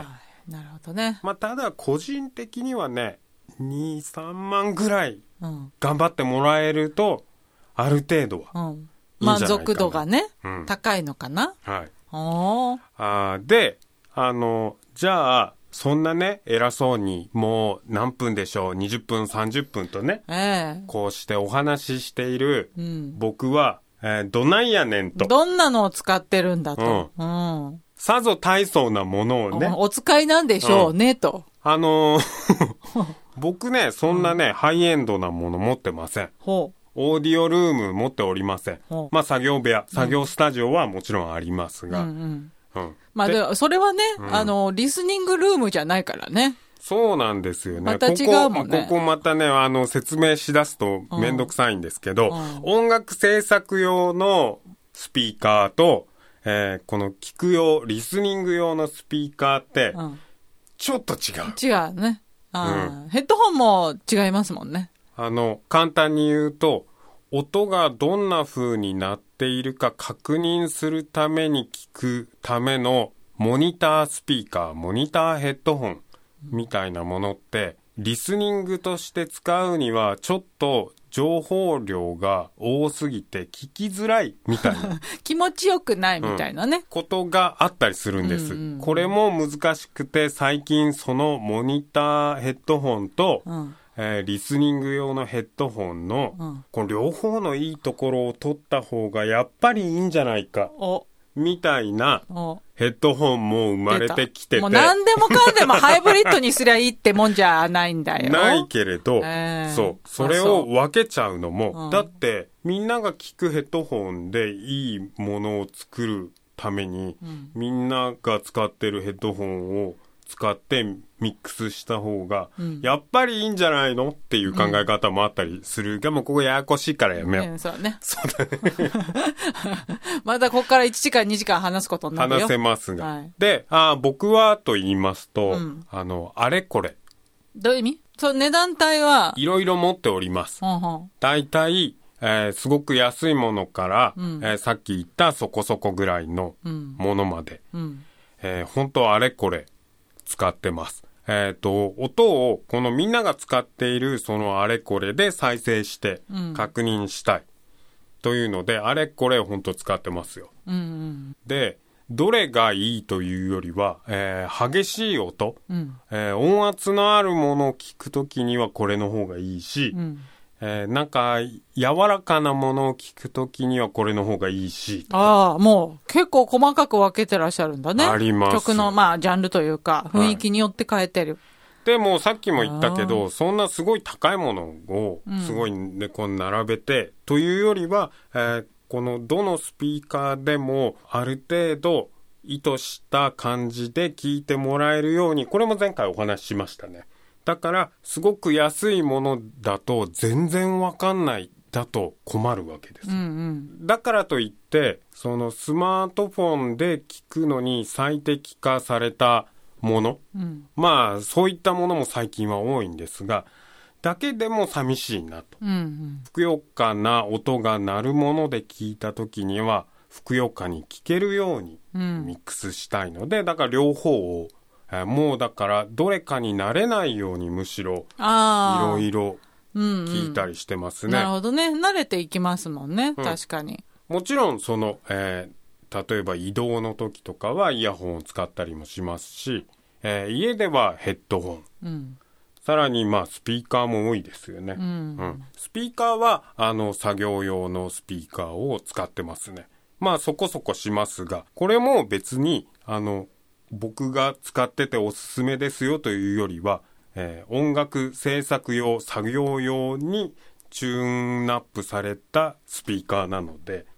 Speaker 2: なるほどね。
Speaker 1: まあ、ただ、個人的にはね、に、さんまんぐらい、頑張ってもらえると、ある程度は、うん、いいんじゃないかな。満
Speaker 2: 足度がね、うん、高いのかな。
Speaker 1: はい。
Speaker 2: お
Speaker 1: あで、あの、じゃあ、そんなね、偉そうに、もう何分でしょう、にじゅっぷん、さんじゅっぷんとね、えー、こうしてお話ししている、うん、僕は、えー、どないやねんと。
Speaker 2: どんなのを使ってるんだと。うんうん、
Speaker 1: さぞ大層なものをね。
Speaker 2: お使いなんでしょうね、うん、と。
Speaker 1: あのー、僕ね、そんなね、うん、ハイエンドなもの持ってません。
Speaker 2: ほう。
Speaker 1: オーディオルーム持っておりません。まあ、作業部屋、作業スタジオはもちろんありますが、うんうん
Speaker 2: うん、まあで、それはね、うん、あの、リスニングルームじゃないからね。
Speaker 1: そうなんですよね。
Speaker 2: また違うもんね。
Speaker 1: ここ、ここまたね、あの、説明しだすとめんどくさいんですけど、うん、音楽制作用のスピーカーと、えー、この聞く用、リスニング用のスピーカーって、ちょっと違う。
Speaker 2: 違うね。あ、うん、ヘッドホンも違いますもんね。
Speaker 1: あの、簡単に言うと、音がどんな風になっているか確認するために聞くためのモニタースピーカー、モニターヘッドホンみたいなものって、リスニングとして使うにはちょっと情報量が多すぎて聞きづらいみたいな。
Speaker 2: 気持ちよくないみたいなね。うん、
Speaker 1: ことがあったりするんです、うんうん。これも難しくて最近そのモニターヘッドホンと、うんえー、リスニング用のヘッドホンの、うん、この両方のいいところを取った方がやっぱりいいんじゃないかみたいなヘッドホンも生まれてきてて、
Speaker 2: もう何でもかんでもハイブリッドにすりゃいいってもんじゃないんだよ。
Speaker 1: ないけれど、えー、そうそれを分けちゃうのも、うん、だってみんなが聞くヘッドホンでいいものを作るために、うん、みんなが使ってるヘッドホンを使ってミックスした方が、うん、やっぱりいいんじゃないのっていう考え方もあったりするが、うん、もうここややこしいからやめよう。うん、
Speaker 2: そうね。
Speaker 1: そうだね。
Speaker 2: またここからいちじかんにじかん話すことになるよ。
Speaker 1: 話せますが。はい、で、あ僕はと言いますと、うん、あの、あれこれ。
Speaker 2: どういう意味？そう、値段帯はい
Speaker 1: ろいろ持っております。うんうん、だいたい、えー、すごく安いものから、うんえー、さっき言ったそこそこぐらいのものまで、うんえー、本当あれこれ使ってます。えっと、音をこのみんなが使っているそのあれこれで再生して確認したいというので、うん、あれこれを本当使ってますよ。うんうん、で、どれがいいというよりは、えー、激しい音、うんえー、音圧のあるものを聞くときにはこれの方がいいし、うんえー、なんか柔らかなものを聞くときにはこれの方がいいし。
Speaker 2: ああ、もう結構細かく分けてらっしゃるんだね。
Speaker 1: あります。
Speaker 2: 曲のまあジャンルというか雰囲気によって変えてる。はい、
Speaker 1: でもさっきも言ったけど、そんなすごい高いものをすごいね、こう並べてというよりは、えー、このどのスピーカーでもある程度意図した感じで聞いてもらえるように、これも前回お話ししましたね。だからすごく安いものだと全然わかんないだと困るわけです、うんうん、だからといってそのスマートフォンで聞くのに最適化されたもの、うん、まあそういったものも最近は多いんですが、だけでも寂しいなと、うんうん、ふくよかな音が鳴るもので聞いた時にはふくよかに聞けるようにミックスしたいので、だから両方をもうだからどれかになれないようにむしろいろいろ聞いたりしてますね、うんうん、
Speaker 2: なるほどね。慣れていきますもんね、うん、確かに。
Speaker 1: もちろんその、えー、例えば移動の時とかはイヤホンを使ったりもしますし、えー、家ではヘッドホン、うん、さらにまあスピーカーも多いですよね、うんうん、スピーカーはあの作業用のスピーカーを使ってますね。まあそこそこしますが、これも別にあの僕が使ってておすすめですよというよりは、えー、音楽制作用作業用にチューンアップされたスピーカーなので、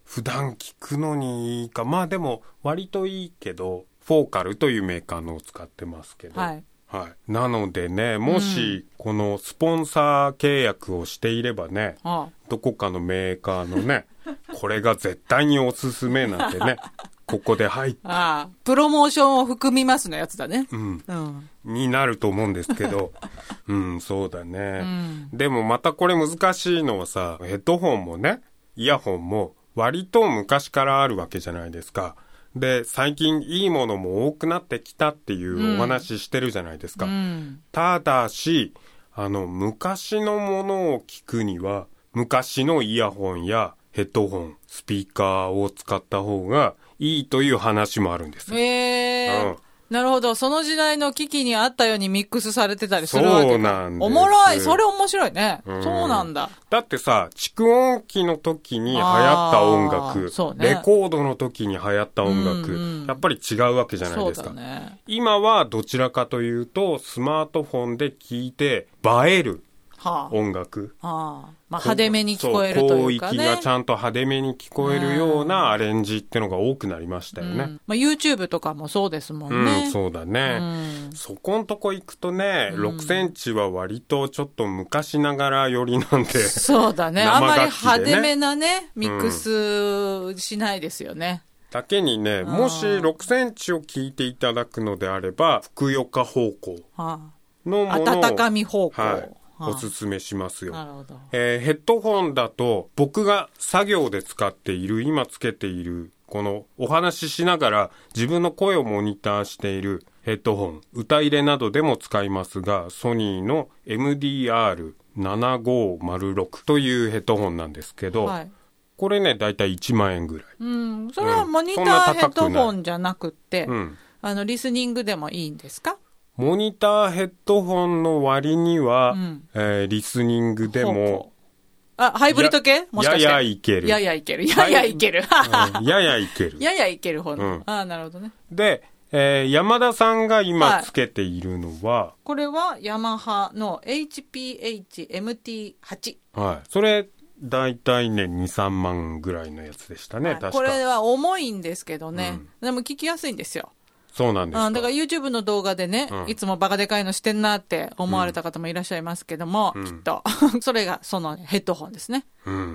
Speaker 1: 普段聞くのにいいか。まあでも割といいけど、フォーカルというメーカーのを使ってますけど。
Speaker 2: はい。
Speaker 1: はい。なのでね、もしこのスポンサー契約をしていればね、うん、どこかのメーカーのね、これが絶対におすすめなんてね、ここで入って。
Speaker 2: ああ、プロモーションを含みますのやつだね。
Speaker 1: うん。うん、になると思うんですけど、うん、そうだね、うん。でもまたこれ難しいのはさ、ヘッドホンもね、イヤホンも割と昔からあるわけじゃないですか。で、最近いいものも多くなってきたっていうお話してるじゃないですか。うん、ただし、あの、昔のものを聞くには、昔のイヤホンやヘッドホン、スピーカーを使った方がいいという話もあるんですよ。
Speaker 2: へー。うん、なるほど。その時代の機器に合ったようにミックスされてたりするわけか。
Speaker 1: そうなんです。
Speaker 2: おもろい。それ面白いね。うん、そうなんだ。
Speaker 1: だってさ、蓄音機の時に流行った音楽、そうね、レコードの時に流行った音楽、うんうん、やっぱり違うわけじゃないですか。そうだね。今はどちらかというと、スマートフォンで聴いて映える音楽。はあはあ、まあ、派手めに聞こえるというかね。広域がちゃんと派手めに聞こえるようなアレンジってのが多くなりましたよね。うん、
Speaker 2: まあ、YouTube とかもそうですもんね。
Speaker 1: うん、そうだね。うん、そこんとこ行くとね、ろくセンチは割とちょっと昔ながら寄りなんで。
Speaker 2: そうだね。あんまり派手めなね、ミックスしないですよね。
Speaker 1: うん、だけにね、もしろくセンチを聞いていただくのであれば、ふくよか方向のものを。
Speaker 2: 温かみ方向。はい、
Speaker 1: おすすめしますよ。
Speaker 2: なるほど。
Speaker 1: えー、ヘッドホンだと僕が作業で使っている、今つけている、このお話ししながら自分の声をモニターしているヘッドホン、歌入れなどでも使いますが、ソニーの エムディーアールななごーまるろく というヘッドホンなんですけど、はい、これね、だいたいいちまんえんぐらい。
Speaker 2: うん、それはモニターヘッドホンじゃなくって、うん、あの、リスニングでもいいんですか？
Speaker 1: モニターヘッドホンの割には、うんえー、リスニングでも、ほうほう
Speaker 2: あ、ハイブリッド系もしかして。
Speaker 1: ややいける。
Speaker 2: ややいける。ややいける。
Speaker 1: うん、ややいける。
Speaker 2: ややいける方の。うん、ああ、なるほどね。
Speaker 1: で、えー、山田さんが今つけているのは、はい、
Speaker 2: これはヤマハの エイチピーエイチエムティーはち。
Speaker 1: はい。それ、だいたいね、に、さんまんぐらいのやつでしたね、はい、確か。
Speaker 2: これは重いんですけどね。うん、でも聞きやすいんですよ。
Speaker 1: そうなんですか。
Speaker 2: うん、だから YouTube の動画でね、うん、いつもバカでかいのしてんなって思われた方もいらっしゃいますけども、うん、きっとそれがそのヘッドホンですね、
Speaker 1: うんうん、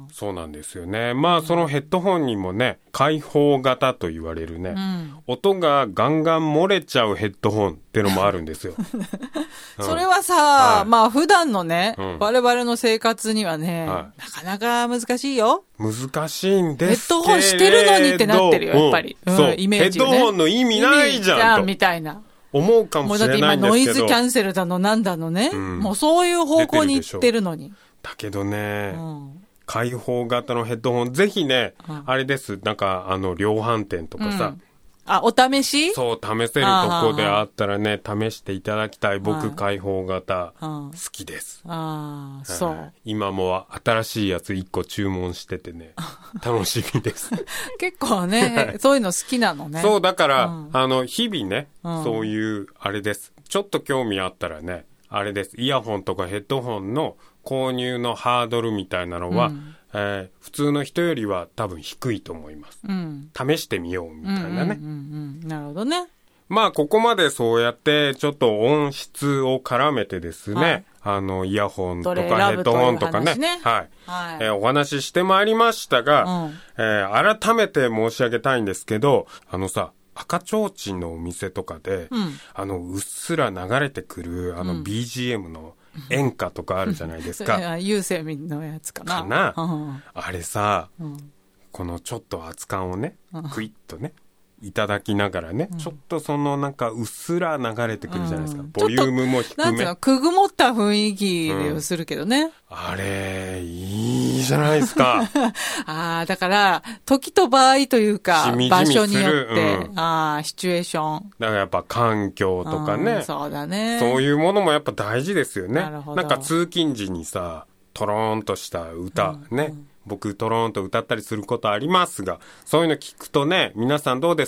Speaker 1: そうなんですよね。まあそのヘッドホンにもね、開放型と言われるね、うん、音がガンガン漏れちゃうヘッドホンってのもあるんですよ、
Speaker 2: うん、それはさ、はい、まあ普段のね、うん、我々の生活にはね、はい、なかなか難しいよ。
Speaker 1: 難しいんですけれど、
Speaker 2: ヘッドホンしてるのにってなってるよ、やっぱり、うん、
Speaker 1: そう、
Speaker 2: イメージ、ね、
Speaker 1: ヘッドホンの意味ないじゃんと
Speaker 2: みたいな
Speaker 1: 思うかもしれないんですけど、もうだって今ノ
Speaker 2: イズキャンセルだのなんだのね、うん、もうそういう方向に行ってるのに。
Speaker 1: だけどね、うん、開放型のヘッドホンぜひね、うん、あれです、なんかあの量販店とかさ、うん、
Speaker 2: あ、お試し？
Speaker 1: そう、試せるとこであったらね、試していただきたい。僕、開放型、好きです。
Speaker 2: ああ、そう。
Speaker 1: 今も新しいやついっこ注文しててね、楽しみです。
Speaker 2: 結構ね、そういうの好きなのね。
Speaker 1: そう、だから、うん、あの、日々ね、うん、そういう、あれです。ちょっと興味あったらね、あれです。イヤホンとかヘッドホンの購入のハードルみたいなのは、うんえー、普通の人よりは多分低いと思います、うん、試してみようみたいなね、うんうん
Speaker 2: うんうん、なるほどね。
Speaker 1: まあここまでそうやってちょっと音質を絡めてですね、はい、あのイヤホンとかヘッドホンとかね、ねはいはいえー、お話ししてまいりましたが、うんえー、改めて申し上げたいんですけど、あのさ赤ちょうちんのお店とかで、うん、あのうっすら流れてくるあの ビージーエム の演歌とかあるじゃないですか。
Speaker 2: 優勢のやつかな。
Speaker 1: かな、うん、あれさ、うん、このちょっと熱燗をね、クイッとね、いただきながらね、うん、ちょっとそのなんかうっすら流れてくるじゃないですか。うん、ボリュームも低め。
Speaker 2: なんつうの、くぐもった雰囲気でするけどね。うん、
Speaker 1: あれ、いいじゃないですか。
Speaker 2: ああ、だから、時と場合というか、しみじみ場所によって、うん、ああ、シチュエーション。
Speaker 1: だからやっぱ環境とかね、
Speaker 2: うん。そうだね。
Speaker 1: そういうものもやっぱ大事ですよね。なるほど。なんか通勤時にさ、トローンとした歌、うん、ね。うん僕トローンと歌ったりすることありますが、そういうの聞くとね、皆さんどうですか？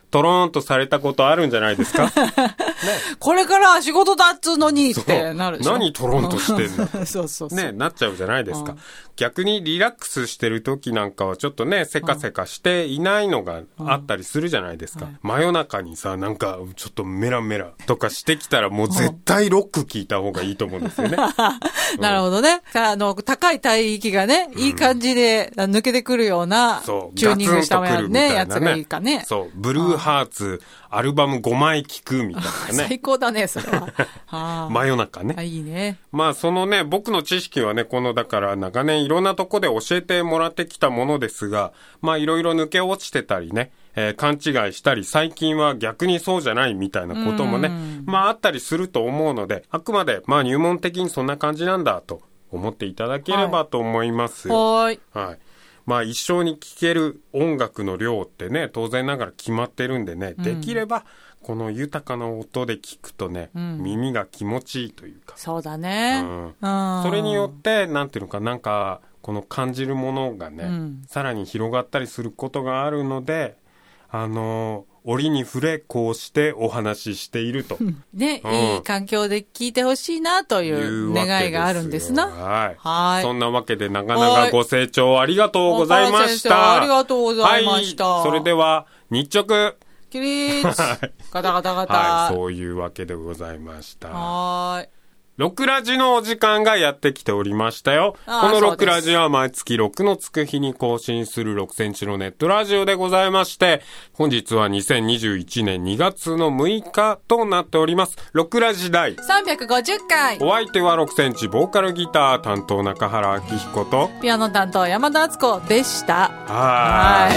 Speaker 1: トローンとされたことあるんじゃないですか、ね、
Speaker 2: これから仕事だっつうのにってなるでしょ。
Speaker 1: 何トローンとしてんだ
Speaker 2: そうそうそう、
Speaker 1: ね、なっちゃうじゃないですか。逆にリラックスしてる時なんかはちょっとねせかせかしていないのがあったりするじゃないですか、うん、真夜中にさなんかちょっとメラメラとかしてきたらもう絶対ロック聞いた方がいいと思うんですよね、うん、
Speaker 2: なるほどね。あの高い帯域がねいい感じで抜けてくるようなチューニングしたやつ、ね、やつがいいかね。
Speaker 1: そうブルーハーツアルバムごまい聴くみたいなね
Speaker 2: 最高だねそれは
Speaker 1: 真夜中ね。
Speaker 2: いいね。
Speaker 1: まあそのね僕の知識はねこのだから長年いろんなとこで教えてもらってきたものですが、まあいろいろ抜け落ちてたりね、えー、勘違いしたり最近は逆にそうじゃないみたいなこともねまああったりすると思うので、あくまでまあ入門的にそんな感じなんだと思っていただければと思いますよ。
Speaker 2: はい、
Speaker 1: はい。まあ一生に聴ける音楽の量ってね当然ながら決まってるんでね、うん、できればこの豊かな音で聞くとね、うん、耳が気持ちいいというか。
Speaker 2: そうだね、
Speaker 1: うん、それによってなんていうのかなんかこの感じるものがね、うん、さらに広がったりすることがあるので、あの折に触れこうしてお話ししていると
Speaker 2: ね、うん、いい環境で聞いてほしいなという願いがあるんですな。
Speaker 1: はい、
Speaker 2: はい。
Speaker 1: そんなわけで長々ご清聴ありがとうございました。
Speaker 2: ありがとうございました。
Speaker 1: はい、それでは日直
Speaker 2: 起立ガタガタガタ、
Speaker 1: はい、そういうわけでございました。
Speaker 2: はい。
Speaker 1: ロクラジのお時間がやってきておりましたよ。このロクラジは毎月ろくのつく日に更新するろくセンチのネットラジオでございまして、本日はにせんにじゅういちねんにがつのむいかとなっております。ロクラジ第
Speaker 2: さんびゃくごじゅっかい。
Speaker 1: お相手はろくセンチボーカルギター担当中原明彦と
Speaker 2: ピアノ担当山田敦子でした。
Speaker 1: はい。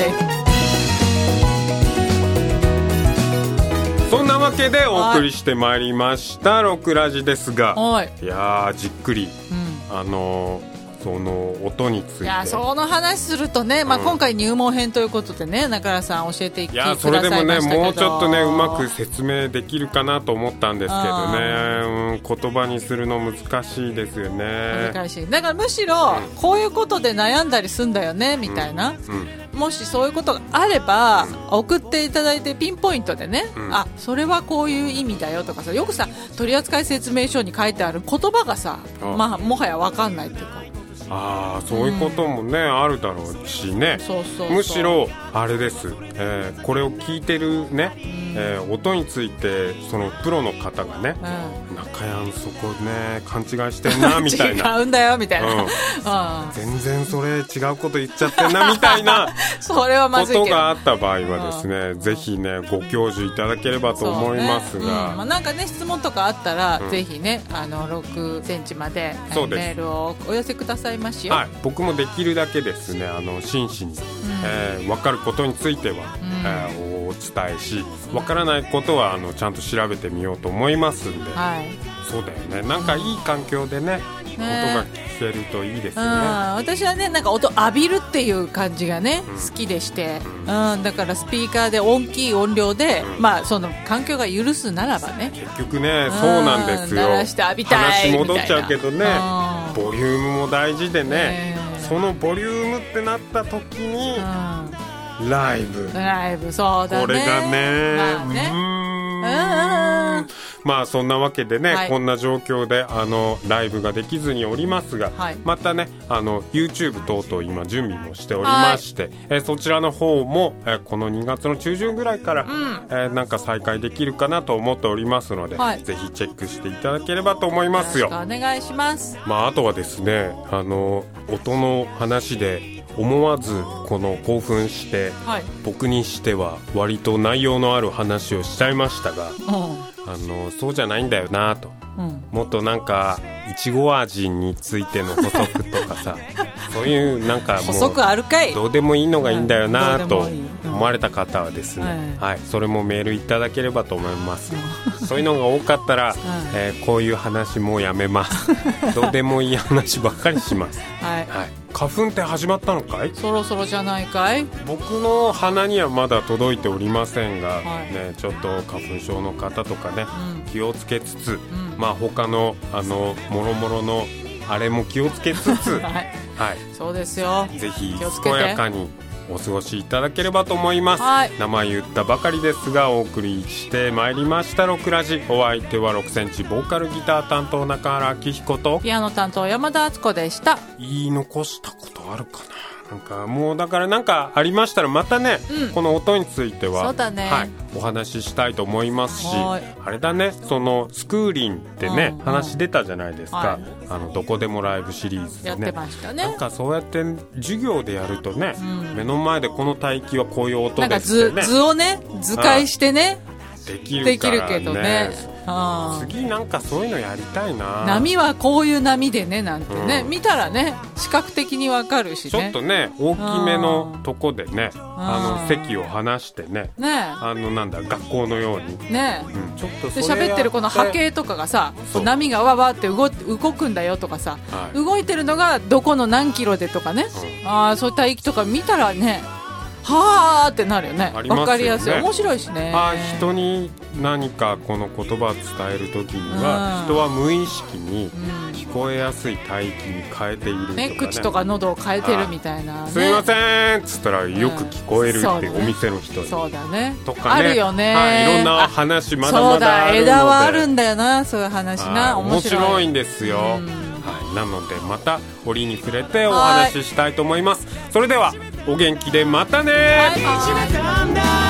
Speaker 1: そんなわけでお送りしてまいりましたロクラジですが、いやーじっくり、うん、あのーその音について、い
Speaker 2: やその話するとね、まあ、今回入門編ということでね、うん、中原さん教えていきくださいましたけど、いやそれでも
Speaker 1: ねもうちょっとねうまく説明できるかなと思ったんですけどね、うん、言葉にするの難しいですよね。
Speaker 2: 難しい。だからむしろ、うん、こういうことで悩んだりすんだよねみたいな、うんうん、もしそういうことがあれば、うん、送っていただいてピンポイントでね、うん、あそれはこういう意味だよとかさ、よくさ取扱説明書に書いてある言葉がさ、まあ、もはや分かんないっていうか、
Speaker 1: ああそういうこともね、うん、あるだろうしね。
Speaker 2: そうそうそう、
Speaker 1: むしろあれです、えー、これを聞いてるね、うんえー、音についてそのプロの方がね、うん、中やんそこね勘違いしてんなみたいな
Speaker 2: 違うんだよみたいな、うん、
Speaker 1: 全然それ違うこと言っちゃってんなみたいな
Speaker 2: それはまずいけど
Speaker 1: ことがあった場合はですね、うん、ぜひねご教授いただければと思いますが、ねうん
Speaker 2: まあ、なんかね質問とかあったら、うん、ぜひねあのろくセンチまでメールをお寄せくださいましよ。
Speaker 1: はい、僕もできるだけですねあの真摯に、うんえー、分かることについては、うんえー、お伝えし分からないことはあのちゃんと調べてみようと思いますんで、
Speaker 2: はい、
Speaker 1: そうだよねなんかいい環境でね、うん、音が聞けるといいですよね、うん、
Speaker 2: 私はねなんか音浴びるっていう感じがね、うん、好きでして、うんうん、だからスピーカーで大きい音量で、うん、まあその環境が許すならばね
Speaker 1: 結局ね、うん、そうなんですよ。
Speaker 2: 鳴らして浴びたいみたいな
Speaker 1: 話戻っちゃうけどね、うん、ボリュームも大事でね、えー、そのボリュームってなった時に、うん、ライブ
Speaker 2: ライブそうだね
Speaker 1: これがね、まあねうーんうんまあそんなわけでね、はい、こんな状況であのライブができずにおりますが、はい、またねあの YouTube 等々今準備もしておりまして、はいえー、そちらの方も、えー、このにがつの中旬ぐらいから、うんえー、なんか再開できるかなと思っておりますので、はい、ぜひチェックしていただければと思いますよ。
Speaker 2: よろしくお願いします。
Speaker 1: まああとはですねあの音の話で思わずこの興奮して、はい、僕にしては割と内容のある話をしちゃいましたが、うんあのそうじゃないんだよなと、うん、もっとなんかいちご味についての補足とかさそういうなんかもう
Speaker 2: 補足あるかい
Speaker 1: どうでもいいのがいいんだよなと思われた方はですね、うんはい、それもメールいただければと思います、うん、そういうのが多かったら、うんえー、こういう話もうやめますどうでもいい話ばっかりします、はいはい、花粉って始まったのかい？
Speaker 2: そろそろじゃないかい？
Speaker 1: 僕の鼻にはまだ届いておりませんが、はいね、ちょっと花粉症の方とかね、うん、気をつけつつ、うんまあ、他のあのもろもろのあれも気をつけつつ、はい
Speaker 2: はい、そうですよ
Speaker 1: ぜひ健やかにお過ごしいただければと思います、はい、名前言ったばかりですがお送りしてまいりましたろくラジ。お相手はろくセンチボーカルギター担当中原明彦と
Speaker 2: ピアノ担当山田敦子でした。
Speaker 1: 言い残したことあるかな。なんかもうだからなんかありましたらまたね、うん、この音については
Speaker 2: そうだね、
Speaker 1: はい、お話ししたいと思いますし、あれだね、そのスクーリンってね、うんうん、話出たじゃないですか、はい、あのどこでもライブシリーズでね、
Speaker 2: やってましたね。
Speaker 1: なんかそうやって授業でやるとね、うん、目の前でこの帯域はこういう音ですってね、
Speaker 2: なんか 図, 図をね図解してね、
Speaker 1: できるからね、
Speaker 2: できるけどね、
Speaker 1: 次なんかそういうのやりたいな。
Speaker 2: 波はこういう波でねなんてね、うん、見たらね視覚的にわかるしね。
Speaker 1: ちょっとね大きめのとこでね、あの席を離してね、ね、あのなんだ学校のようにね、
Speaker 2: うん、ちょっとそれで喋ってるこの波形とかがさ、波がわわって 動, 動くんだよとかさ、はい、動いてるのがどこの何キロでとかね、うん、あそういった域とか見たらねはーってなるよね。わ、ね、かりやすい、面白いしね。
Speaker 1: あ人に何かこの言葉を伝えるときには、うん、人は無意識に聞こえやすい帯域に変えているとか ね,
Speaker 2: ね口とか喉を変えてるみたいな、ね、
Speaker 1: すいませんっつったらよく聞こえるっていう、うん、お店の人に
Speaker 2: そうだね
Speaker 1: とかね、
Speaker 2: あるよね、
Speaker 1: はい、いろんな話まだまだあるので、
Speaker 2: そうだ枝はあるんだよな、そういう話な、面白い、
Speaker 1: 面白いんですよ、うんはい、なのでまた折に触れてお話ししたいと思います。それではお元気でまたね。
Speaker 2: バイバイ。